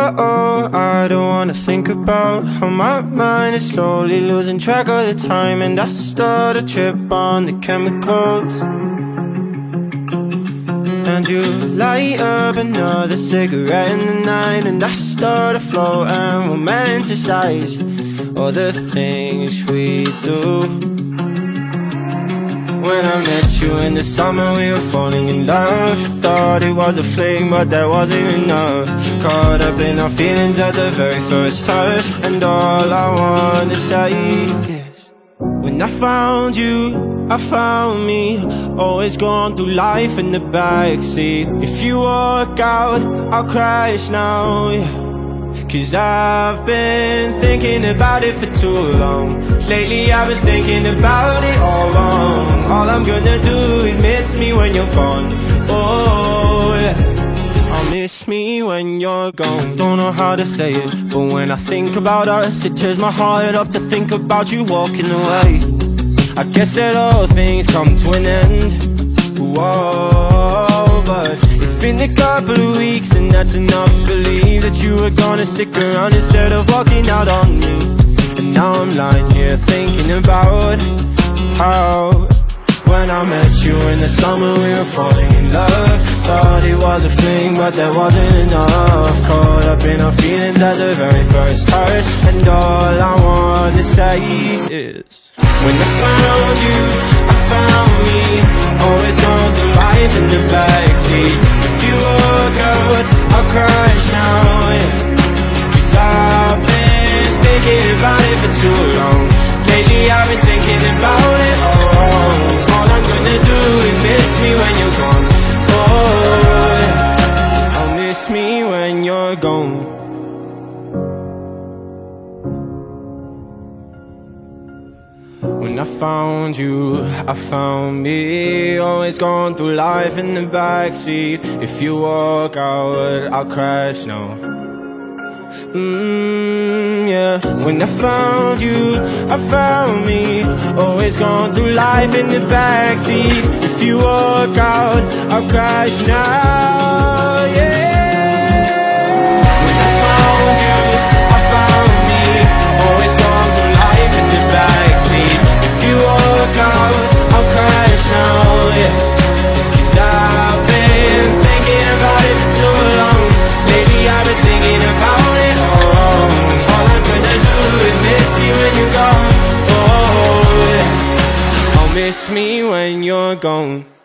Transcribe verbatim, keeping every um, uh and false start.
oh, oh, I don't wanna think about how my mind is slowly losing track of the time, and I start a trip on the chemicals. And you light up another cigarette in the night, and I start to float and romanticize all the things we do. When I met you in the summer, we were falling in love. Thought it was a fling, but that wasn't enough. Caught up in our feelings at the very first touch, and all I wanna say is, when I found you, I found me. Always going through life in the backseat. If you walk out, I'll crash now, yeah. Cause I've been thinking about it for too long. Lately I've been thinking about it all wrong. All I'm gonna do is miss me when you're gone. Oh yeah, I'll miss me when you're gone. Don't know how to say it, but when I think about us, it tears my heart up to think about you walking away. I guess that all things come to an end. Whoa, but it's been a couple of weeks, and that's enough to believe that you were gonna stick around instead of walking out on me. And now I'm lying here thinking about how, when I met you in the summer, we were falling in love. Thought it was a fling, but that wasn't enough. Caught up in our feelings at the very first touch, and all I wanna say is, when I found you, I found me. Always going through life in the backseat. If you walk out, I'll crash now, yeah. Cause I've been thinking about it for too long. Lately I've been thinking about it all wrong. All I'm gonna do is miss me when you're gone. Oh yeah, I'll miss me when you're gone. When I found you, I found me. Always going through life in the backseat. If you walk out, I'll crash now. Mmm, yeah. When I found you, I found me. Always going through life in the backseat. If you walk out, I'll crash now, yeah. When I found you, I found me. Always going through life in the backseat. If you walk out, I'll crash now, yeah. Cause I've been thinking about it for too long. Lately I've been thinking about it all wrong. All I'm gonna do is miss me when you're gone. Oh yeah, I'll miss me when you're gone.